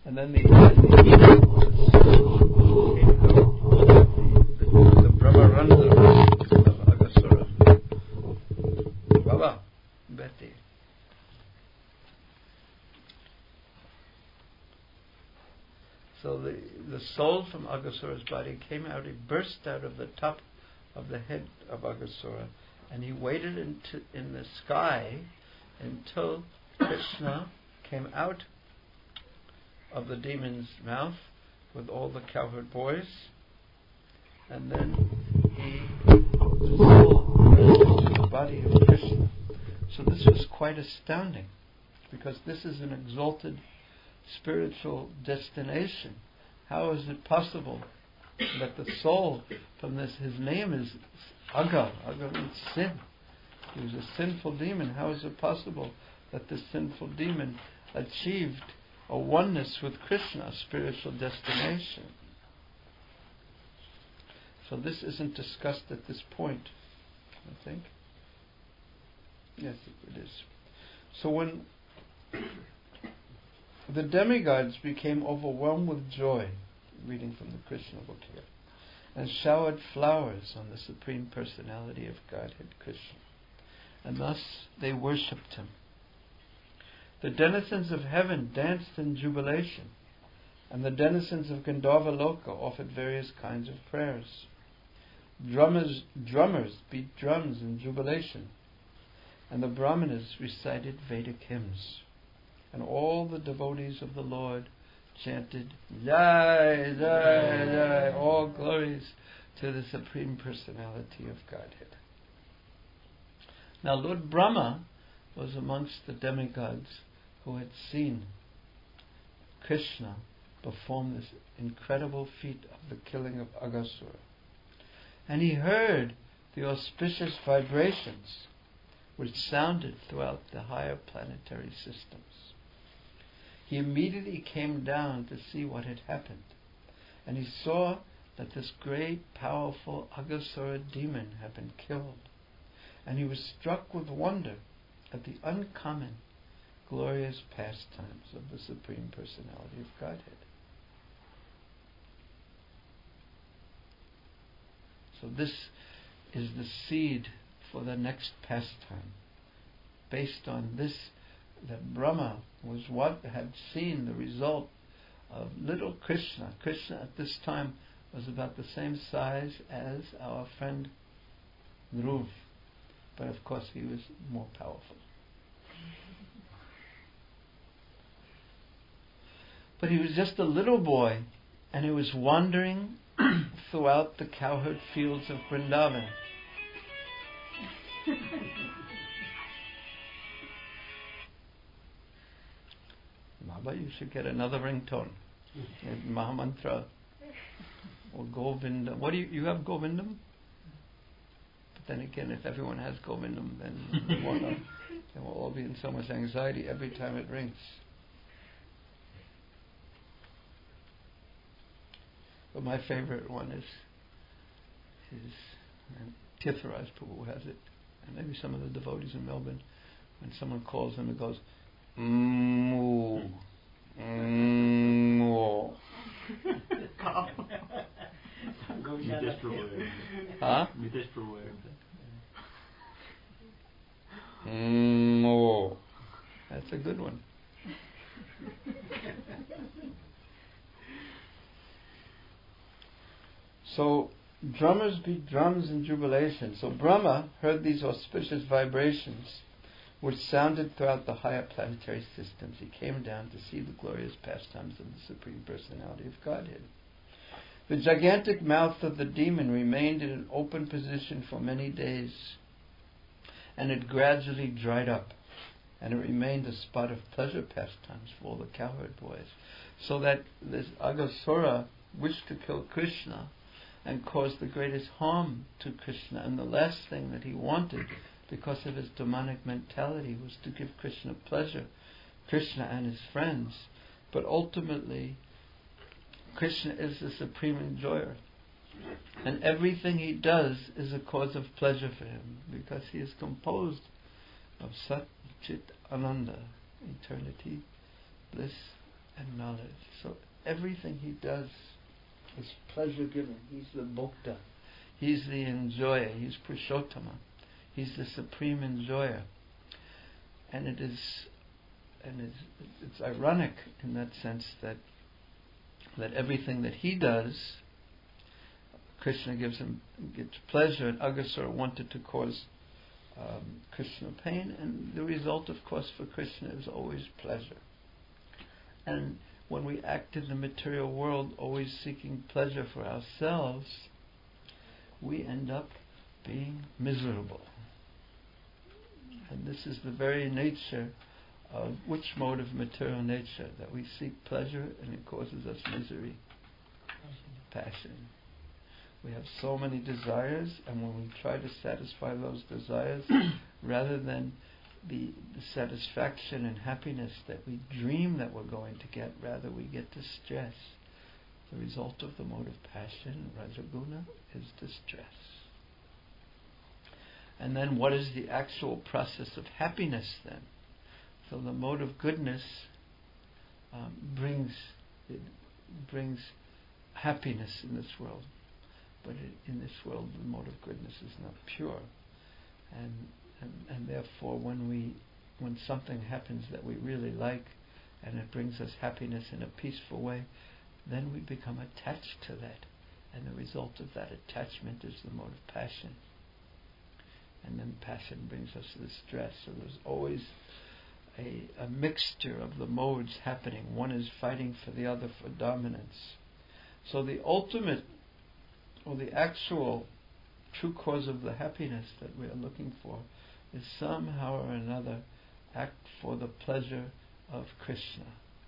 And then the eagle the Brahmarandra of Aghasura. Baba, Betty. So the soul from Aghasura's body came out, he burst out of the top of the head of Aghasura, and he waited in the sky until Krishna came out of the demon's mouth with all the cowherd boys, and then the soul rested in the body of Krishna. So this was quite astounding, because this is an exalted spiritual destination. How is it possible that the soul from this, his name is Agha means sin. He was a sinful demon. How is it possible that this sinful demon achieved a oneness with Krishna, a spiritual destination? So this isn't discussed at this point, I think. Yes, it is. So when the demigods became overwhelmed with joy, reading from the Krishna book here, and showered flowers on the Supreme Personality of Godhead, Krishna. And thus they worshipped him. The denizens of heaven danced in jubilation, and the denizens of Gandharva Loka offered various kinds of prayers. Drummers beat drums in jubilation, and the Brahmanas recited Vedic hymns. And all the devotees of the Lord chanted, Jai, Jai, Jai, all glories to the Supreme Personality of Godhead. Now Lord Brahma was amongst the demigods who had seen Krishna perform this incredible feat of the killing of Aghasura. And he heard the auspicious vibrations which sounded throughout the higher planetary systems. He immediately came down to see what had happened, and he saw that this great, powerful Aghasura demon had been killed, and he was struck with wonder at the uncommon, glorious pastimes of the Supreme Personality of Godhead. So this is the seed for the next pastime. Based on this, that Brahma was what had seen the result of little Krishna. Krishna at this time was about the same size as our friend Dhruv, but of course he was more powerful. But he was just a little boy, and he was wandering throughout the cowherd fields of Vrindavan. Baba, you should get another ringtone. Mahamantra or Govinda. What do you have Govindam? But then again, if everyone has Govindam, then we'll all be in so much anxiety every time it rings. But my favorite one is Tirtharaj Prabhu has it, and maybe some of the devotees in Melbourne. When someone calls him, it goes, Moo. Moo. Huh? Moo. That's a good one. So, drummers beat drums in jubilation. So Brahma heard these auspicious vibrations which sounded throughout the higher planetary systems. He came down to see the glorious pastimes of the Supreme Personality of Godhead. The gigantic mouth of the demon remained in an open position for many days, and it gradually dried up, and it remained a spot of pleasure pastimes for all the cowherd boys. So that this Aghasura wished to kill Krishna and caused the greatest harm to Krishna, and the last thing that he wanted, because of his demonic mentality, was to give Krishna pleasure, Krishna and his friends. But ultimately, Krishna is the supreme enjoyer, and everything he does is a cause of pleasure for him, because he is composed of Sat Chit Ananda, eternity, bliss, and knowledge. So everything he does is pleasure-giving. He's the Bhokta. He's the enjoyer. He's Purushottama. He's the supreme enjoyer. And it's ironic in that sense that everything that he does, Krishna gets pleasure, and Aghasura wanted to cause Krishna pain, and the result, of course, for Krishna is always pleasure. And when we act in the material world, always seeking pleasure for ourselves, we end up being miserable. And this is the very nature of which mode of material nature, that we seek pleasure and it causes us misery. Passion. We have so many desires, and when we try to satisfy those desires, rather than the satisfaction and happiness that we dream that we're going to get, rather we get distress. The result of the mode of passion, Rajaguna, is distress. And then what is the actual process of happiness then? So the mode of goodness brings happiness in this world. But in this world the mode of goodness is not pure. And therefore when something happens that we really like and it brings us happiness in a peaceful way, then we become attached to that. And the result of that attachment is the mode of passion. And then passion brings us to distress. So there's always a mixture of the modes happening. One is fighting for the other for dominance. So the ultimate, or the actual true cause of the happiness that we are looking for is somehow or another act for the pleasure of Krishna.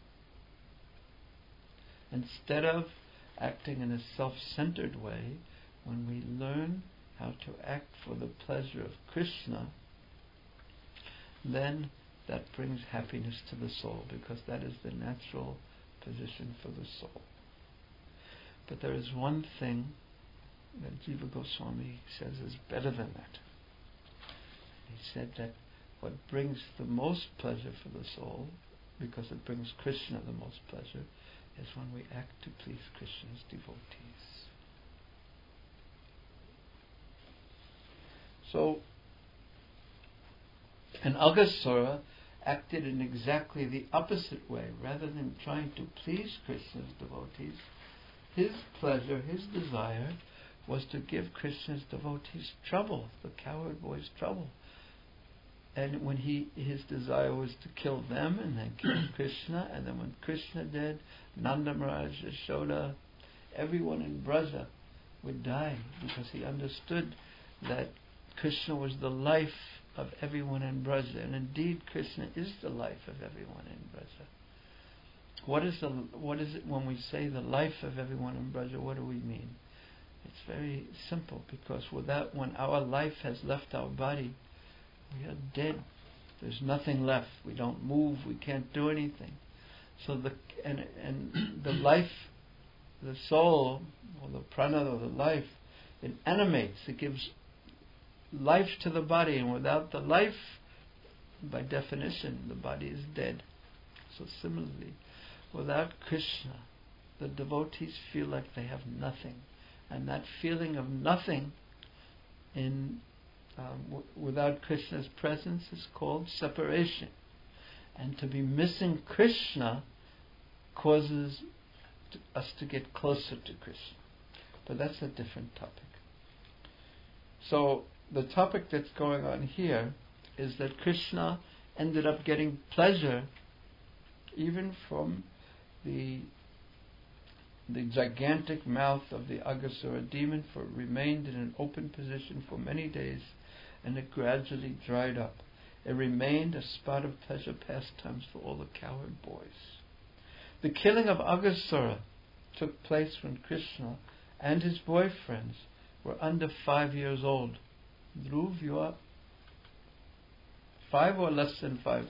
Instead of acting in a self-centered way, when we learn how to act for the pleasure of Krishna, then that brings happiness to the soul, because that is the natural position for the soul. But there is one thing that Jiva Goswami says is better than that. He said that what brings the most pleasure for the soul, because it brings Krishna the most pleasure, is when we act to please Krishna's devotees. So, and Aghasura acted in exactly the opposite way. Rather than trying to please Krishna's devotees, his pleasure, his desire, was to give Krishna's devotees trouble, the cowherd boys trouble. And when his desire was to kill them and then kill Krishna, and then when Krishna did, Nanda Maharaj, Yashoda, everyone in Braja would die, because he understood that Krishna was the life of everyone in Braja, and indeed Krishna is the life of everyone in Braja. What is it when we say the life of everyone in Braja? What do we mean? It's very simple, because when our life has left our body, we are dead. There's nothing left. We don't move. We can't do anything. So the life, the soul, or the prana, or the life, it animates. It gives life to the body, and without the life, by definition, the body is dead. So similarly, without Krishna, the devotees feel like they have nothing, and that feeling of nothing without Krishna's presence is called separation. And to be missing Krishna causes us to get closer to Krishna. But that's a different topic. So the topic that's going on here is that Krishna ended up getting pleasure even from the gigantic mouth of the Aghasura demon, for it remained in an open position for many days, and it gradually dried up. It remained a spot of pleasure pastimes for all the cowherd boys. The killing of Aghasura took place when Krishna and his boyfriends were under 5 years old. Dhruv, you are 5 or less than 5?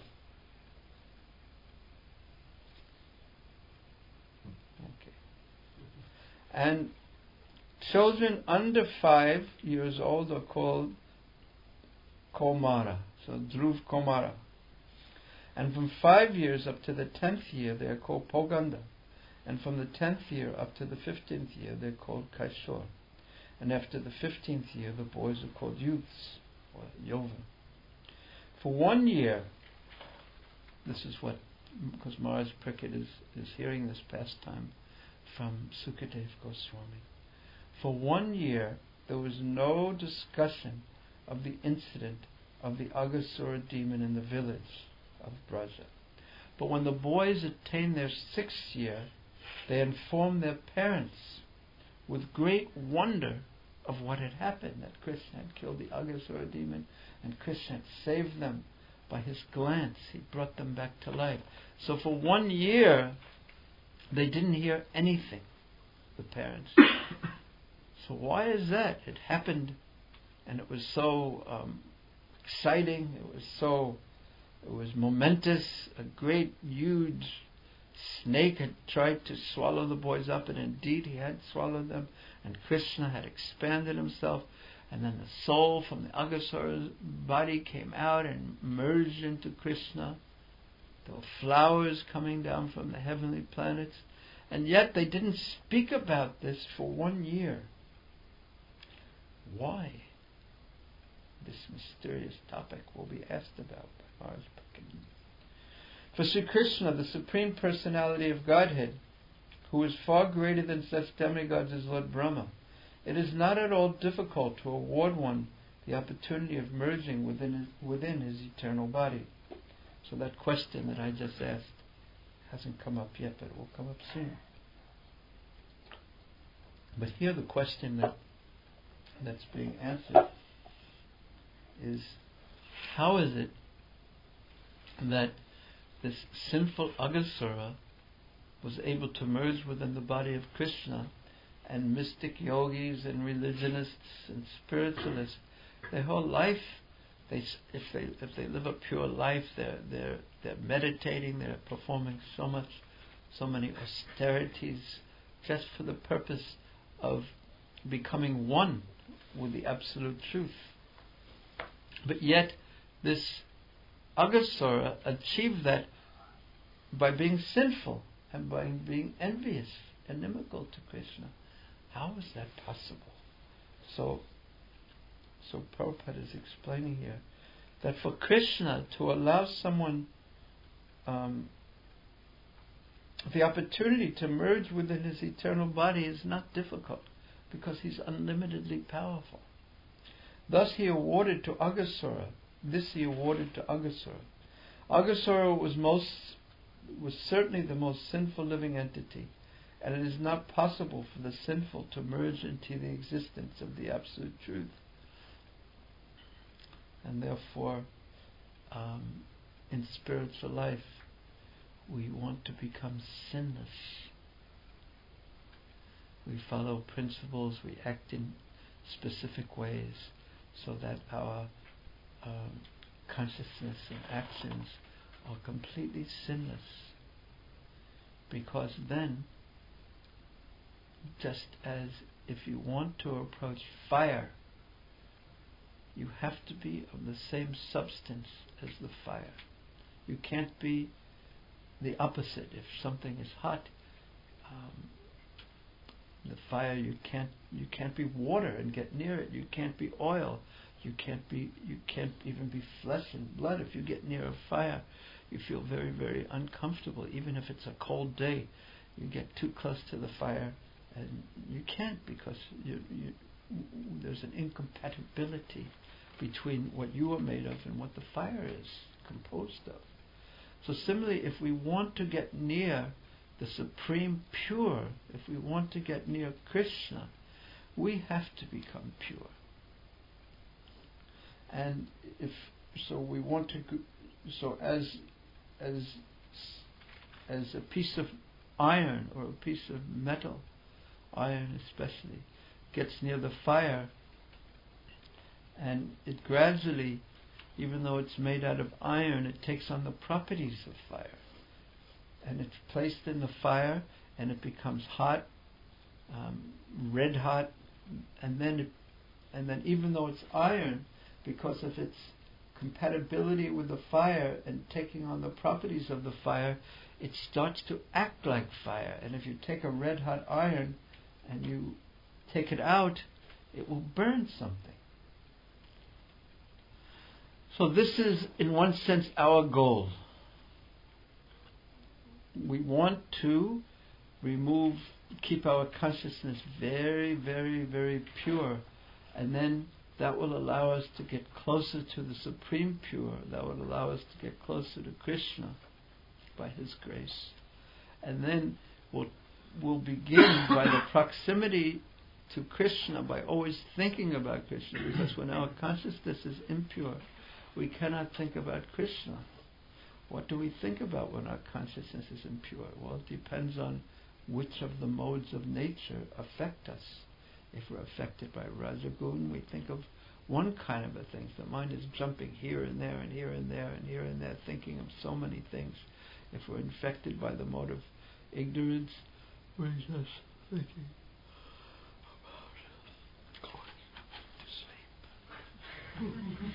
Okay. And children under 5 years old are called Komara. So Dhruv Komara. And from 5 years up to the 10th year, they are called Poganda. And from the 10th year up to the 15th year, they're called Kaishor. And after the 15th year, the boys are called youths, or Yovan. For 1 year, this is what, because Maharaj Parikshit is hearing this pastime from Sukadev Goswami. For 1 year, there was no discussion of the incident of the Aghasura demon in the village of Braja. But when the boys attained their 6th year, they informed their parents with great wonder of what had happened, that Krishna had killed the Aghasura demon and Krishna had saved them by his glance. He brought them back to life. So for 1 year, they didn't hear anything, the parents. So why is that? It happened, and it was so exciting. It was momentous. A great, huge snake had tried to swallow the boys up, and indeed he had swallowed them. And Krishna had expanded himself, and then the soul from the Aghasura's body came out and merged into Krishna. There were flowers coming down from the heavenly planets, and yet they didn't speak about this for 1 year. Why? This mysterious topic will be asked about by Maharaj Parikshit. For Sri Krishna, the Supreme Personality of Godhead, who is far greater than such demigods as Lord Brahma, it is not at all difficult to award one the opportunity of merging within his eternal body. So that question that I just asked hasn't come up yet, but it will come up soon. But here the question that's being answered is, how is it that this sinful Aghasura was able to merge within the body of Krishna, and mystic yogis and religionists and spiritualists, their whole life, if they live a pure life, they're meditating, they're performing so many austerities just for the purpose of becoming one with the absolute truth. But yet this Aghasura achieved that by being sinful and by being envious and inimical to Krishna. How is that possible? So Prabhupada is explaining here that for Krishna to allow someone the opportunity to merge within his eternal body is not difficult, because he's unlimitedly powerful. Thus he awarded to Aghasura. Aghasura was certainly the most sinful living entity, and it is not possible for the sinful to merge into the existence of the absolute truth. And therefore, in spiritual life, we want to become sinless. We follow principles, we act in specific ways, so that our consciousness and actions are completely sinless. Because then, just as if you want to approach fire, you have to be of the same substance as the fire. You can't be the opposite. If something is hot, the fire, you can't be water and get near it. You can't be oil. You can't even be flesh and blood. If you get near a fire, you feel very, very uncomfortable. Even if it's a cold day, you get too close to the fire, and you can't, because there's an incompatibility between what you are made of and what the fire is composed of. So similarly, if we want to get near the Supreme Pure, if we want to get near Krishna, we have to become pure. And as a piece of iron or a piece of metal, iron especially, gets near the fire, and it gradually, even though it's made out of iron, it takes on the properties of fire. And it's placed in the fire, and it becomes hot, red hot, and then even though it's iron, because of its compatibility with the fire and taking on the properties of the fire, it starts to act like fire. And if you take a red hot iron and you take it out, it will burn something. So this is, in one sense, our goal. We want to keep our consciousness very, very, very pure, and then that will allow us to get closer to the Supreme Pure. That will allow us to get closer to Krishna by His grace. And then we'll begin by the proximity to Krishna, by always thinking about Krishna, because when our consciousness is impure, we cannot think about Krishna. What do we think about when our consciousness is impure? Well, it depends on which of the modes of nature affect us. If we're affected by Rajagun, we think of one kind of a thing. The mind is jumping here and there and here and there and here and there, thinking of so many things. If we're infected by the mode of ignorance, we're just thinking about going to sleep.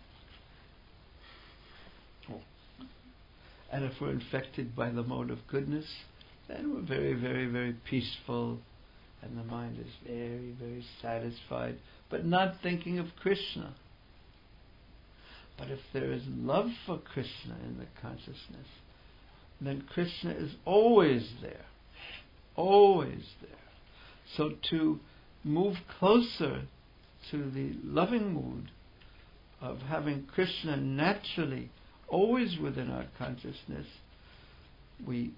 And if we're infected by the mode of goodness, then we're very, very, very peaceful, and the mind is very, very satisfied, but not thinking of Krishna. But if there is love for Krishna in the consciousness, then Krishna is always there. Always there. So to move closer to the loving mood of having Krishna naturally always within our consciousness, we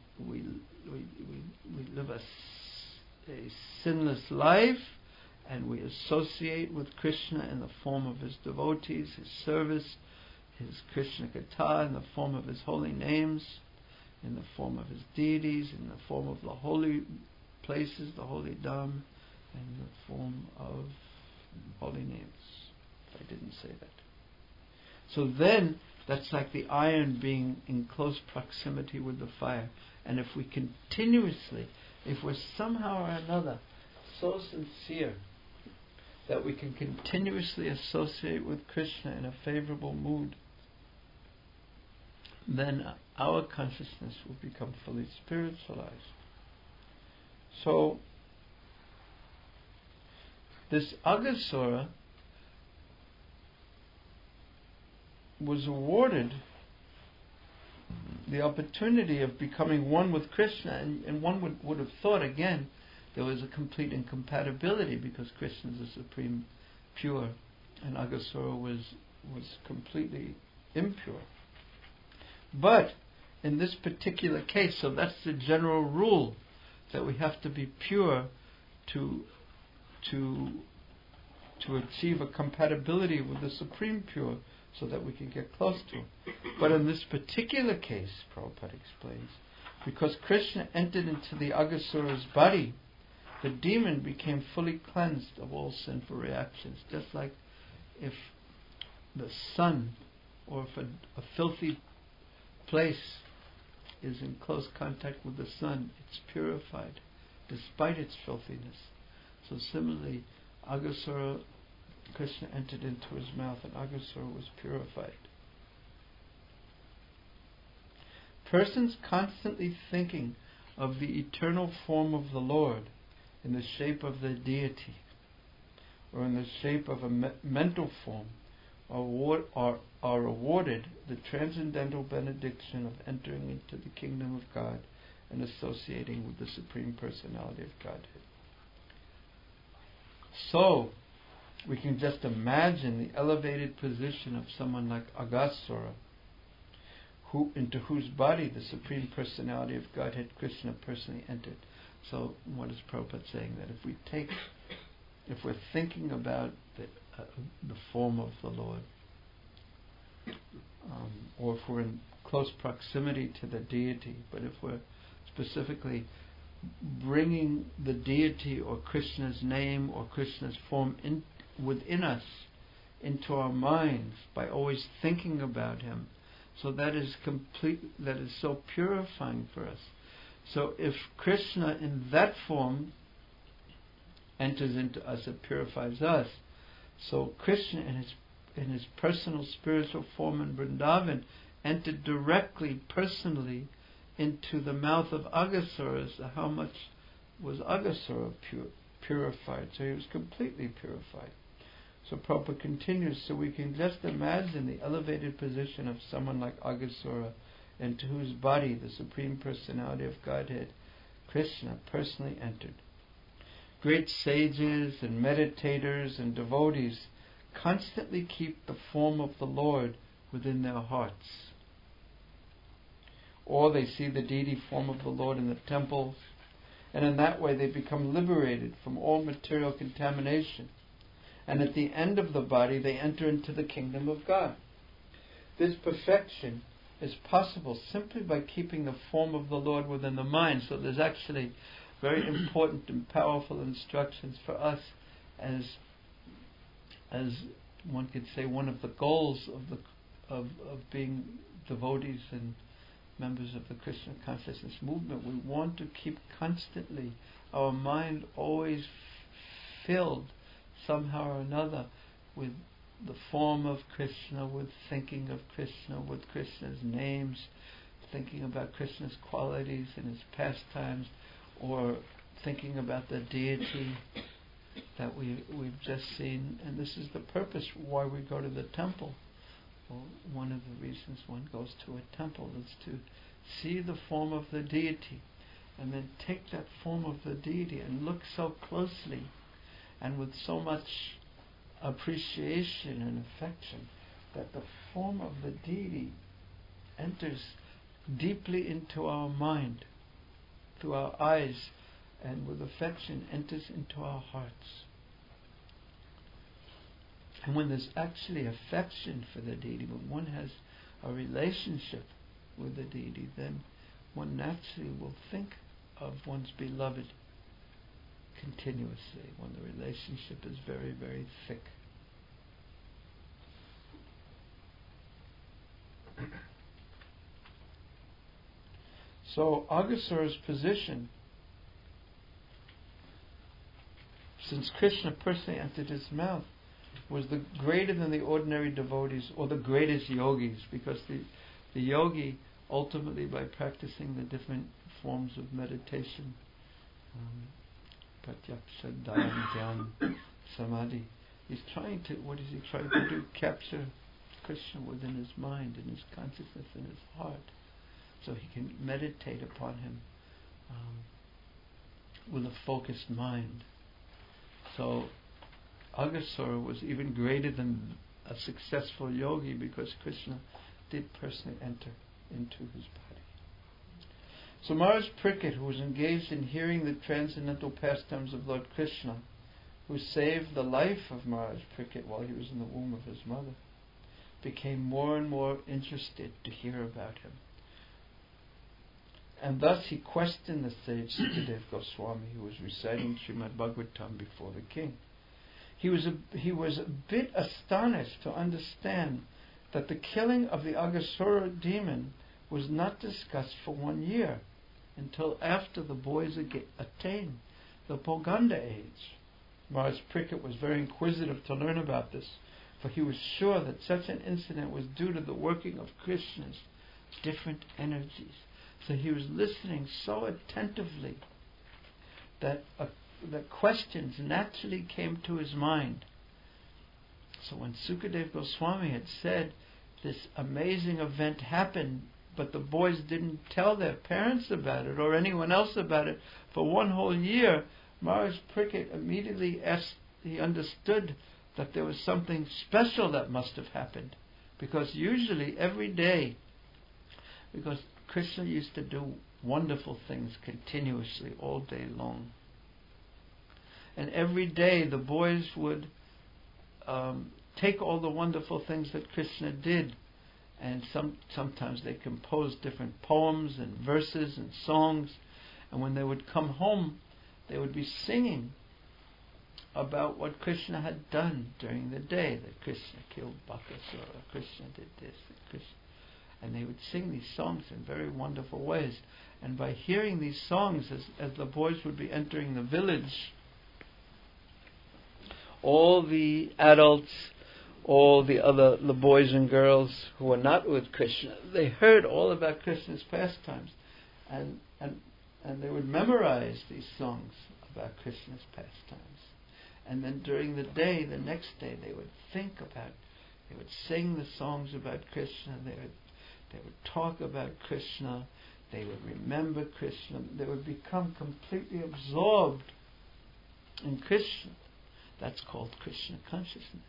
live a sinless life, and we associate with Krishna in the form of His devotees, His service, His Krishna Katha, in the form of His holy names, in the form of His deities, in the form of the holy places, the holy Dham, and in the form of holy names. If I didn't say that. So then, that's like the iron being in close proximity with the fire. And if we continuously, if we're somehow or another so sincere that we can continuously associate with Krishna in a favorable mood, then our consciousness will become fully spiritualized. So, this Aghasura was awarded the opportunity of becoming one with Krishna, and one would have thought, again, there was a complete incompatibility because Krishna is the supreme pure and Aghasura was completely impure. But in this particular case, so that's the general rule, that we have to be pure to achieve a compatibility with the supreme pure, so that we can get close to Him. But in this particular case, Prabhupada explains, because Krishna entered into the Aghasura's body, the demon became fully cleansed of all sinful reactions. Just like if the sun, or if a filthy place is in close contact with the sun, it's purified despite its filthiness. So similarly, Aghasura, Krishna entered into his mouth and Aghasura was purified. Persons constantly thinking of the eternal form of the Lord in the shape of the deity or in the shape of a mental form are awarded the transcendental benediction of entering into the kingdom of God and associating with the Supreme Personality of Godhead. So, we can just imagine the elevated position of someone like Aghasura, into whose body the Supreme Personality of Godhead, Krishna, personally entered. So, what is Prabhupada saying? That if we're thinking about the form of the Lord, or if we're in close proximity to the deity, but if we're specifically bringing the deity or Krishna's name or Krishna's form within us, into our minds, by always thinking about Him, so that is so purifying for us. So if Krishna in that form enters into us, it purifies us. So Krishna in his personal spiritual form in Vrindavan, entered directly, personally, into the mouth of Aghasura, how much was Aghasura purified. So he was completely purified. So Prabhupada continues, so we can just imagine the elevated position of someone like Aghasura, into whose body the Supreme Personality of Godhead, Krishna, personally entered. Great sages and meditators and devotees constantly keep the form of the Lord within their hearts. Or they see the deity form of the Lord in the temples, and in that way they become liberated from all material contamination. And at the end of the body they enter into the kingdom of God. This perfection is possible simply by keeping the form of the Lord within the mind. So there's actually very important and powerful instructions for us as one could say one of the goals of being devotees and members of the Krishna consciousness movement. We want to keep constantly our mind always filled somehow or another with the form of Krishna, with thinking of Krishna, with Krishna's names, thinking about Krishna's qualities and his pastimes, or thinking about the deity that we've just seen. And this is the purpose why we go to the temple. Well, one of the reasons one goes to a temple is to see the form of the deity, and then take that form of the deity and look so closely and with so much appreciation and affection that the form of the deity enters deeply into our mind, through our eyes, and with affection enters into our hearts. And when there's actually affection for the deity, when one has a relationship with the deity, then one naturally will think of one's beloved continuously, when the relationship is very, very thick. So Aghasura's position, since Krishna personally entered his mouth, was the greater than the ordinary devotees or the greatest yogis, because the yogi ultimately, by practicing the different forms of meditation, pratyaksha, dhyana, dhyan, samadhi, he's trying to, what is he trying to do? Capture Krishna within his mind, in his consciousness, in his heart, so he can meditate upon him with a focused mind. So Aghasura was even greater than a successful yogi, because Krishna did personally enter into his body. So Maharaj Parikshit, who was engaged in hearing the transcendental pastimes of Lord Krishna, who saved the life of Maharaj Parikshit while he was in the womb of his mother, became more and more interested to hear about him. And thus he questioned the sage Sukadeva Goswami, who was reciting Srimad Bhagavatam before the king. He was a bit astonished to understand that the killing of the Aghasura demon was not discussed for 1 year, until after the boys attained the Poganda age. Maharaj Parikshit was very inquisitive to learn about this, for he was sure that such an incident was due to the working of Krishna's different energies. So he was listening so attentively that the questions naturally came to his mind. So when Sukadeva Goswami had said this amazing event happened, but the boys didn't tell their parents about it or anyone else about it for 1 whole year, Maharaj Parikshit immediately he understood that there was something special that must have happened, because usually every day, because Krishna used to do wonderful things continuously all day long, and every day the boys would take all the wonderful things that Krishna did, and sometimes they composed different poems and verses and songs, and when they would come home they would be singing about what Krishna had done during the day, that Krishna killed Bakasura, Krishna did this, and they would sing these songs in very wonderful ways. And by hearing these songs, as the boys would be entering the village, all the adults, all the boys and girls who were not with Krishna, they heard all about Krishna's pastimes, and they would memorize these songs about Krishna's pastimes. And then during the day, the next day, they would they would sing the songs about Krishna, they would talk about Krishna, they would remember Krishna, they would become completely absorbed in Krishna. That's called Krishna consciousness.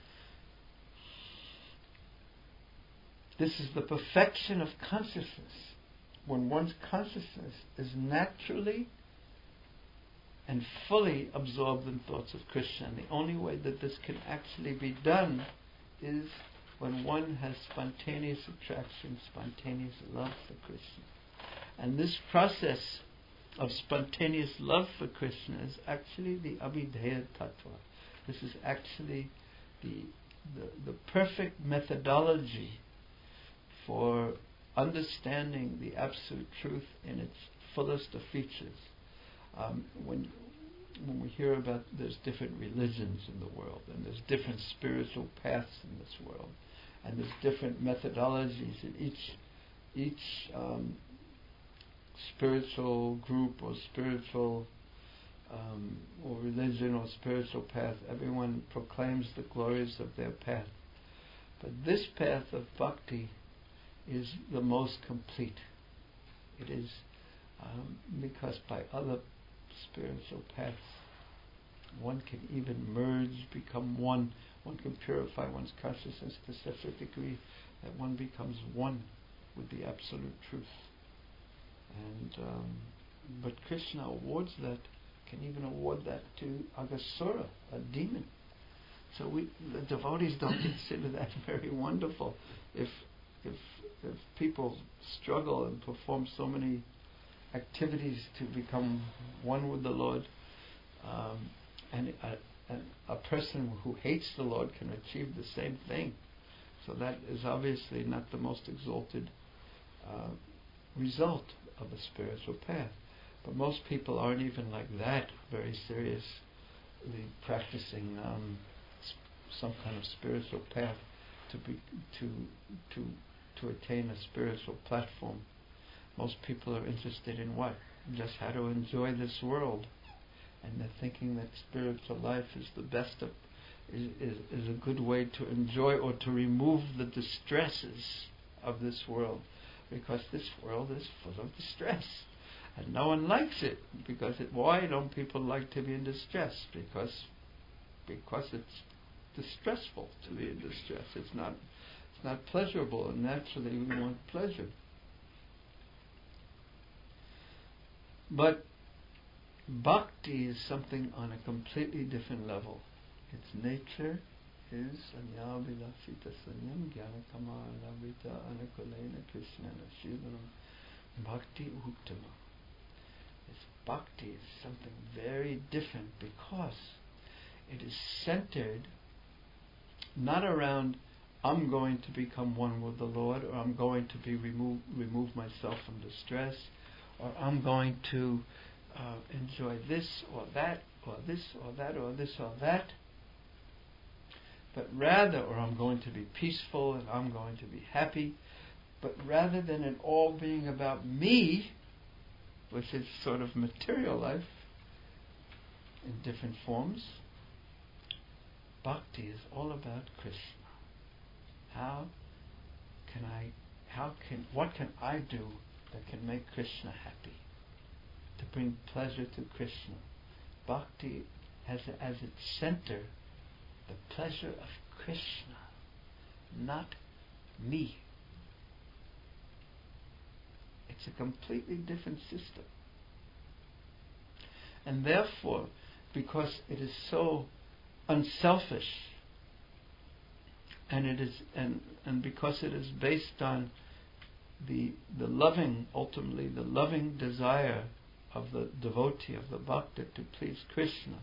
This is the perfection of consciousness. When one's consciousness is naturally and fully absorbed in thoughts of Krishna. And the only way that this can actually be done is when one has spontaneous attraction, spontaneous love for Krishna. And this process of spontaneous love for Krishna is actually the Abhidheya Tattva. This is actually the perfect methodology for understanding the absolute truth in its fullest of features. When we hear about there's different religions in the world, and there's different spiritual paths in this world, and there's different methodologies in each spiritual group or spiritual or religion or spiritual path, everyone proclaims the glories of their path. But this path of bhakti is the most complete. It is because by other spiritual paths one can even merge, become one. One can purify one's consciousness to such a degree that one becomes one with the absolute truth. And but Krishna awards that, can even award that to Aghasura, a demon. So the devotees don't consider that very wonderful. If people struggle and perform so many activities to become one with the Lord, and a person who hates the Lord can achieve the same thing. So that is obviously not the most exalted result of a spiritual path. But most people aren't even like that, very seriously practicing some kind of spiritual path to attain a spiritual platform. Most people are interested in what? Just how to enjoy this world. And they're thinking that spiritual life is the best of, is a good way to enjoy or to remove the distresses of this world. Because this world is full of distress. And no one likes it. Why don't people like to be in distress? Because it's distressful to be in distress. It's not pleasurable, and naturally we want pleasure. But bhakti is something on a completely different level. Its nature is Anyavilasita Sanyam Jnanakamalabhita Anakulena Krishnana Shivanam Bhakti Uttama. This bhakti is something very different because it is centered not around I'm going to become one with the Lord, or I'm going to remove myself from distress, or I'm going to enjoy this or that, or this or that, or this or that, but rather, or I'm going to be peaceful and I'm going to be happy, but rather than it all being about me, which is sort of material life in different forms, bhakti is all about Krishna. What can I do that can make Krishna happy, to bring pleasure to Krishna? Bhakti has as its center the pleasure of Krishna, not me. It's a completely different system. And therefore, because it is so unselfish, and because it is based on the loving, ultimately the loving desire of the devotee, of the bhakta, to please Krishna,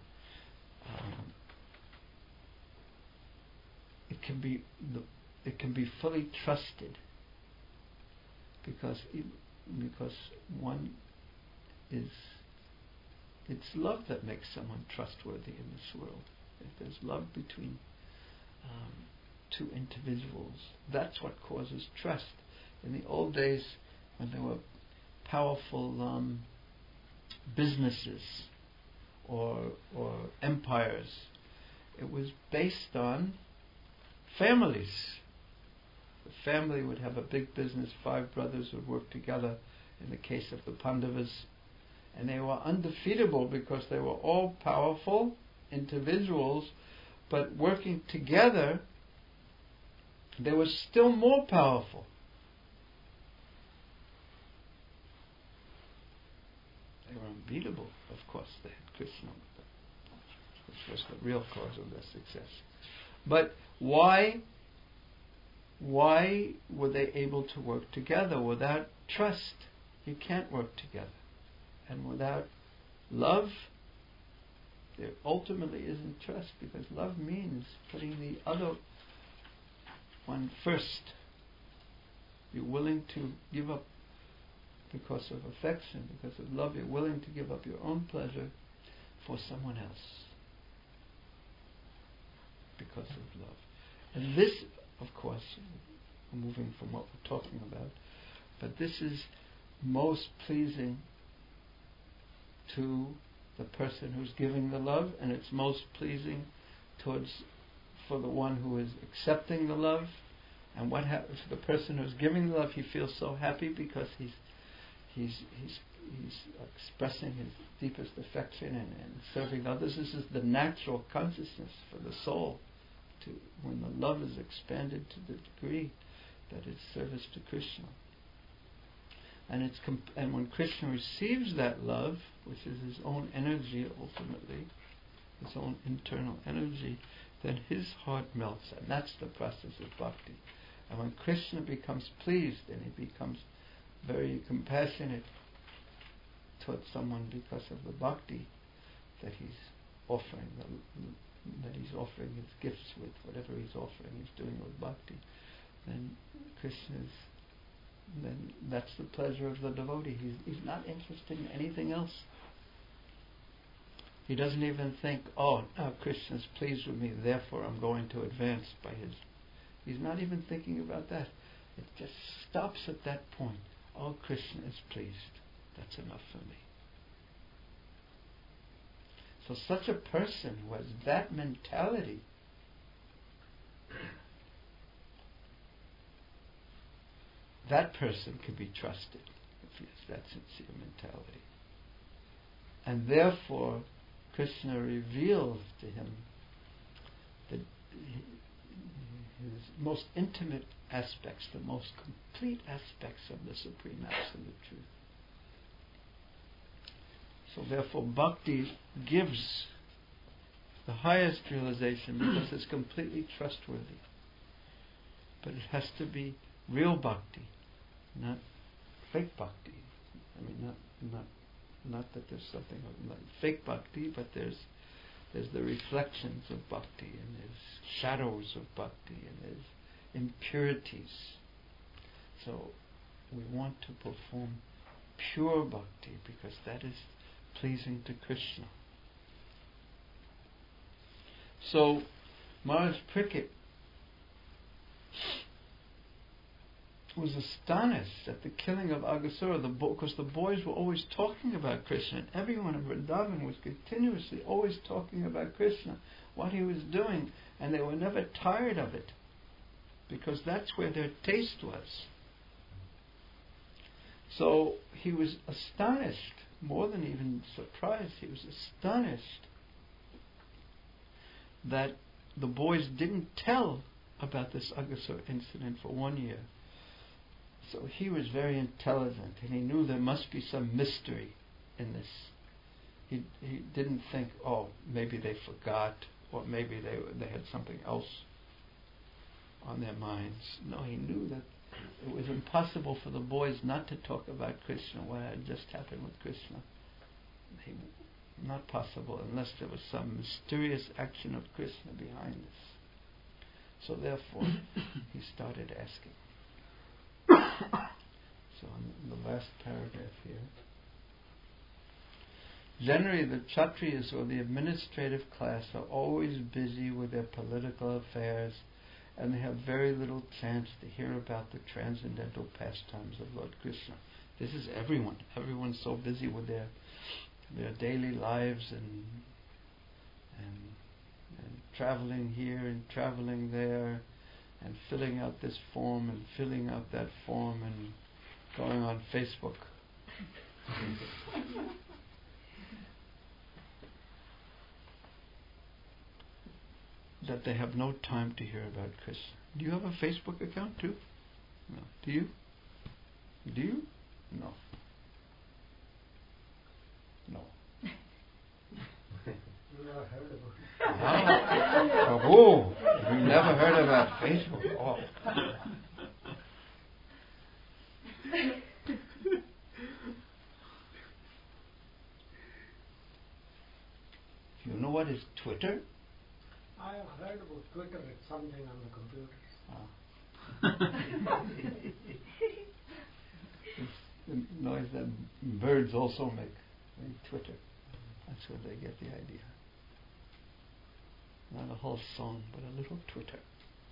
it can be fully trusted, because one is, it's love that makes someone trustworthy in this world. If there's love between two individuals. That's what causes trust. In the old days, when there were powerful businesses or empires, it was based on families. The family would have a big business, 5 brothers would work together in the case of the Pandavas, and they were undefeatable because they were all powerful individuals, but working together they were still more powerful. They were unbeatable, of course. They had Krishna, which was the real cause of their success. But why were they able to work together? Without trust, you can't work together. And without love, there ultimately isn't trust, because love means putting the other one first. You're willing to give up, because of affection, because of love, you're willing to give up your own pleasure for someone else. Because of love. And this, of course, moving from what we're talking about, but this is most pleasing to the person who's giving the love, and it's most pleasing for the one who is accepting the love. And what happens for the person who's giving the love? He feels so happy because he's expressing his deepest affection and serving others. This is the natural consciousness for the soul, when the love is expanded to the degree that it's service to Krishna. And when Krishna receives that love, which is his own energy ultimately, his own internal energy, then his heart melts, and that's the process of bhakti. And when Krishna becomes pleased and he becomes very compassionate towards someone because of the bhakti that he's offering, his gifts with, whatever he's offering, he's doing with bhakti, then then that's the pleasure of the devotee. He's not interested in anything else. He doesn't even think, oh, now Krishna's pleased with me, therefore I'm going to advance by his. He's not even thinking about that. It just stops at that point. Oh, Krishna is pleased. That's enough for me. So such a person who has that mentality that person can be trusted if he has that sincere mentality. And therefore, Krishna reveals to him his most intimate aspects, the most complete aspects of the Supreme Absolute Truth. So therefore, bhakti gives the highest realization because it's completely trustworthy. But it has to be real bhakti, not fake bhakti. I mean, not that there's something like fake bhakti, but there's the reflections of bhakti, and there's shadows of bhakti, and there's impurities. So we want to perform pure bhakti because that is pleasing to Krishna. So Maharaj Parikshit was astonished at the killing of Aghasura, because the boys were always talking about Krishna, and everyone in Vrindavan was continuously always talking about Krishna, what he was doing, and they were never tired of it, because that's where their taste was. So he was astonished, more than even surprised, he was astonished that the boys didn't tell about this Aghasura incident for 1 year. So he was very intelligent, and he knew there must be some mystery in this. He didn't think, oh, maybe they forgot, or maybe they had something else on their minds. No, he knew that it was impossible for the boys not to talk about Krishna, what had just happened with Krishna. Not possible unless there was some mysterious action of Krishna behind this. So therefore, he started asking. So in the last paragraph here. Generally, the Kshatriyas or the administrative class are always busy with their political affairs and they have very little chance to hear about the transcendental pastimes of Lord Krishna. This is everyone. Everyone's so busy with their daily lives and traveling here and traveling there and filling out this form and filling out that form and going on Facebook. That they have no time to hear about Krishna. Do you have a Facebook account too? No. Do you? Do you? No. No. Never heard about it. Oh, you never heard about Facebook? Oh. You know what is Twitter? I have heard about Twitter. It's something on the computer. It's the noise that birds also make. They Twitter. That's where they get the idea. Not a whole song, but a little Twitter.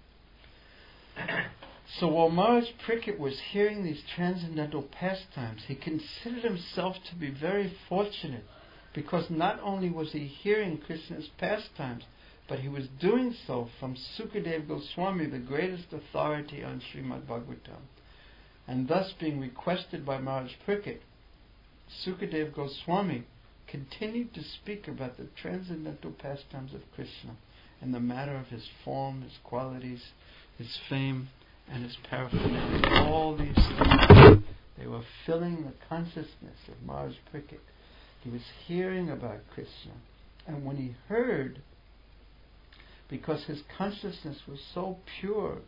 So while Maharaj Parikshit was hearing these transcendental pastimes, he considered himself to be very fortunate, because not only was he hearing Krishna's pastimes, but he was doing so from Sukadeva Goswami, the greatest authority on Srimad Bhagavatam. And thus being requested by Maharaj Parikshit, Sukadeva Goswami continued to speak about the transcendental pastimes of Krishna in the matter of his form, his qualities, his fame, and his paraphernalia. All these things, they were filling the consciousness of Maharaj Parikshit. He was hearing about Krishna. And when he heard, because his consciousness was so pure,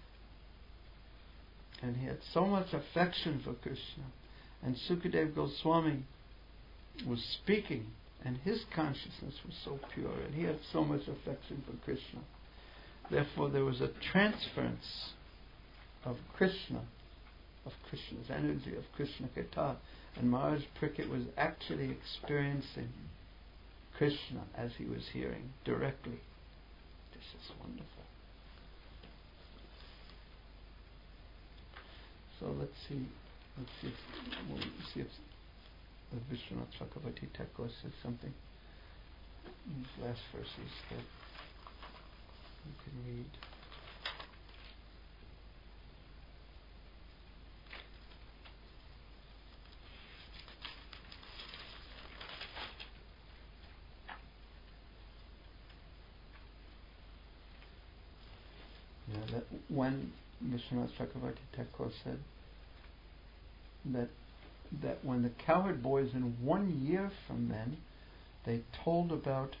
and he had so much affection for Krishna, and Sukadeva Goswami was speaking, and his consciousness was so pure, and he had so much affection for Krishna. Therefore, there was a transference of Krishna, of Krishna's energy, of Krishna Katha, and Maharaj Parikshit was actually experiencing Krishna as he was hearing directly. This is wonderful. So let's see if Vishwanath Chakravarti Thakur says something in these last verses that you can read. That when Vishwanath Chakravarti Thakur said that when the cowherd boys in 1 year from then, they told about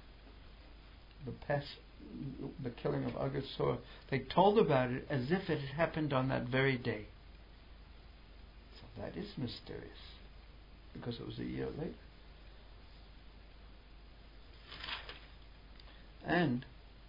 the killing of Aghasura, they told about it as if it had happened on that very day. So that is mysterious, because it was a year later. And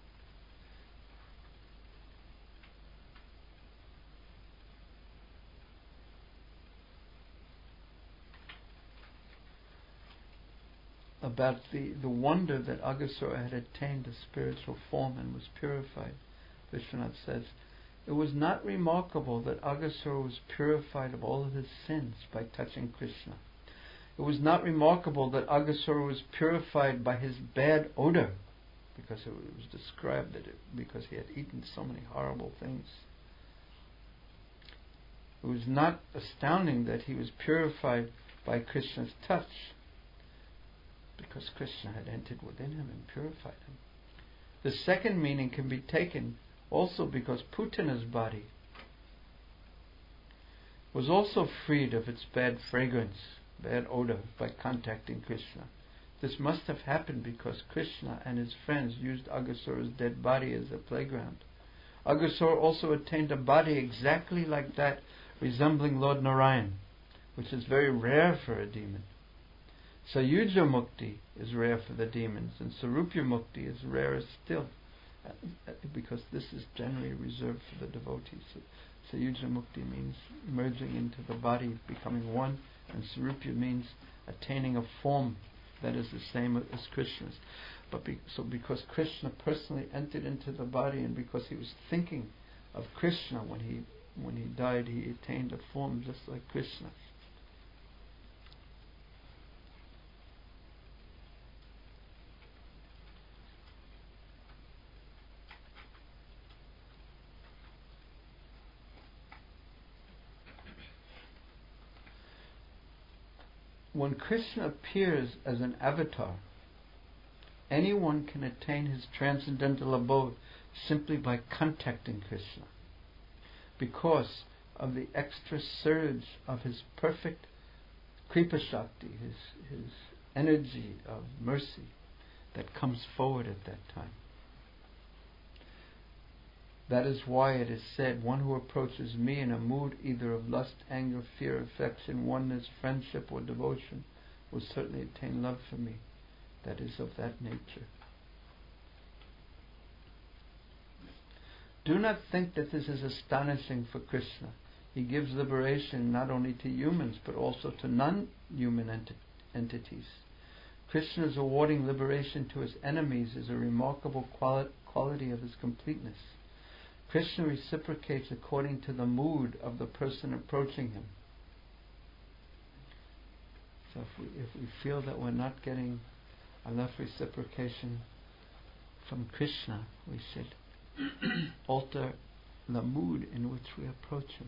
about the wonder that Aghasura had attained a spiritual form and was purified. Vishwanath says, it was not remarkable that Aghasura was purified of all of his sins by touching Krishna. It was not remarkable that Aghasura was purified by his bad odor, because it was described because he had eaten so many horrible things. It was not astounding that he was purified by Krishna's touch, because Krishna had entered within him and purified him. The second meaning can be taken also because Putana's body was also freed of its bad fragrance, bad odor, by contacting Krishna. This must have happened because Krishna and his friends used Aghasura's dead body as a playground. Aghasura also attained a body exactly like that, resembling Lord Narayan, which is very rare for a demon. Sayuja Mukti is rare for the demons, and Sarupya Mukti is rarer still, because this is generally reserved for the devotees. Sayuja Mukti means merging into the body, becoming one, and Sarupya means attaining a form that is the same as Krishna's. So because Krishna personally entered into the body, and because he was thinking of Krishna. When he died, he attained a form just like Krishna. When Krishna appears as an avatar, anyone can attain his transcendental abode simply by contacting Krishna, because of the extra surge of his perfect Kripa Shakti, his energy of mercy that comes forward at that time. That is why it is said, one who approaches me in a mood either of lust, anger, fear, affection, oneness, friendship, or devotion will certainly attain love for me. That is of that nature. Do not think that this is astonishing for Krishna. He gives liberation not only to humans but also to non-human entities. Krishna's awarding liberation to his enemies is a remarkable quality of his completeness. Krishna reciprocates according to the mood of the person approaching him. So if we feel that we're not getting enough reciprocation from Krishna, we should alter the mood in which we approach him.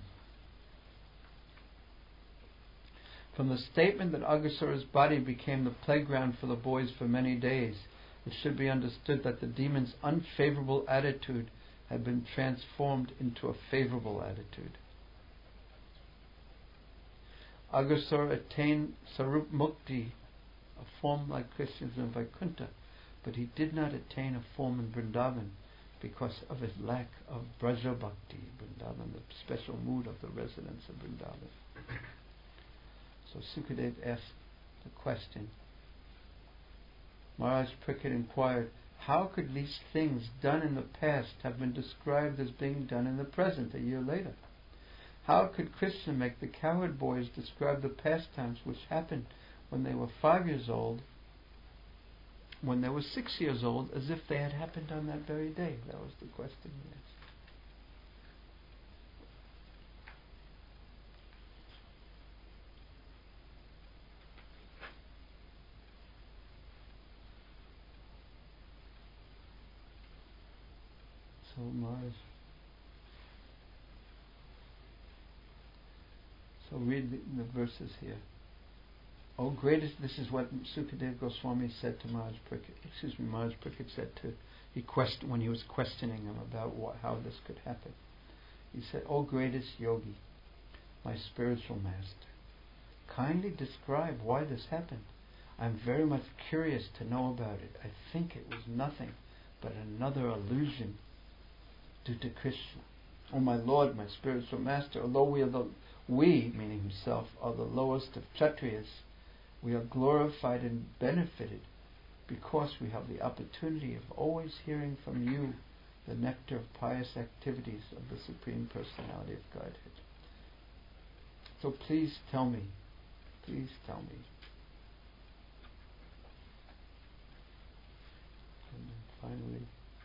From the statement that Aghasura's body became the playground for the boys for many days, it should be understood that the demon's unfavorable attitude had been transformed into a favorable attitude. Aghasura attained Sarup Mukti, a form like Krishna's in Vaikuntha, but he did not attain a form in Vrindavan because of his lack of Braja Bhakti, Vrindavan, the special mood of the residents of Vrindavan. So Sukadev asked the question. Maharaj Parikshit inquired, how could these things done in the past have been described as being done in the present, a year later? How could Krishna make the cowherd boys describe the pastimes which happened when they were 5 years old, when they were 6 years old, as if they had happened on that very day? That was the question he asked. So Maharaj. So read the verses here. Oh, greatest, this is what Sukadev Goswami said to Maharaj Parikshit. Maharaj Parikshit said to, when he was questioning him about how this could happen. He said, "O greatest yogi, my spiritual master, kindly describe why this happened. I'm very much curious to know about it. I think it was nothing but another illusion due to Krishna. O my Lord, my spiritual master, although we, meaning himself, are the lowest of Kshatriyas, we are glorified and benefited because we have the opportunity of always hearing from you the nectar of pious activities of the Supreme Personality of Godhead. So please tell me. And then finally,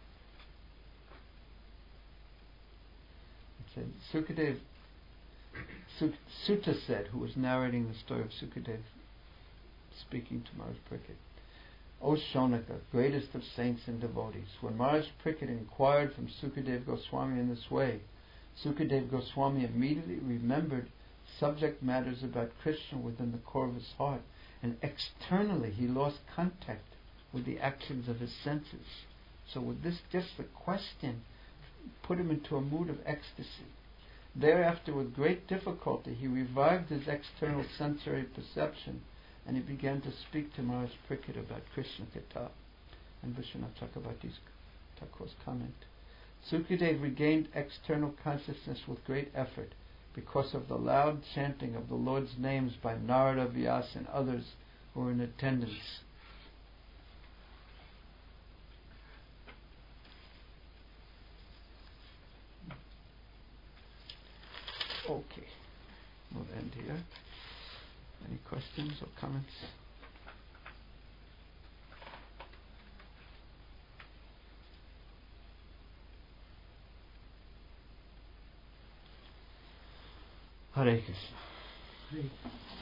it said, Sutta said, who was narrating the story of Sukadev speaking to Maharaj Parikshit, O Shaunaka, greatest of saints and devotees, when Maharaj Parikshit inquired from Sukadev Goswami in this way, Sukadev Goswami immediately remembered subject matters about Krishna within the core of his heart, and externally he lost contact with the actions of his senses. So with this, just the question put him into a mood of ecstasy. Thereafter, with great difficulty, he revived his external sensory perception, and he began to speak to Maharaj Parikshit about Krishna Katha and Vishwanath Chakravarti Thakur's comment. Sukadev regained external consciousness with great effort because of the loud chanting of the Lord's names by Narada, Vyasa and others who were in attendance. Okay, we'll end here. Any questions or comments? Hare Krishna. Great.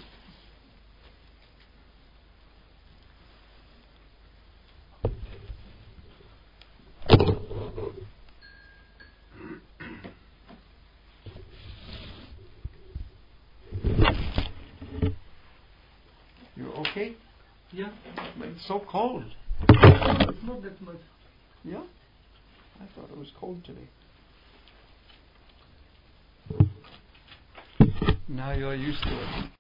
You okay? Yeah, It's so cold. it's not that much. Yeah? I thought it was cold today. Now you're used to it.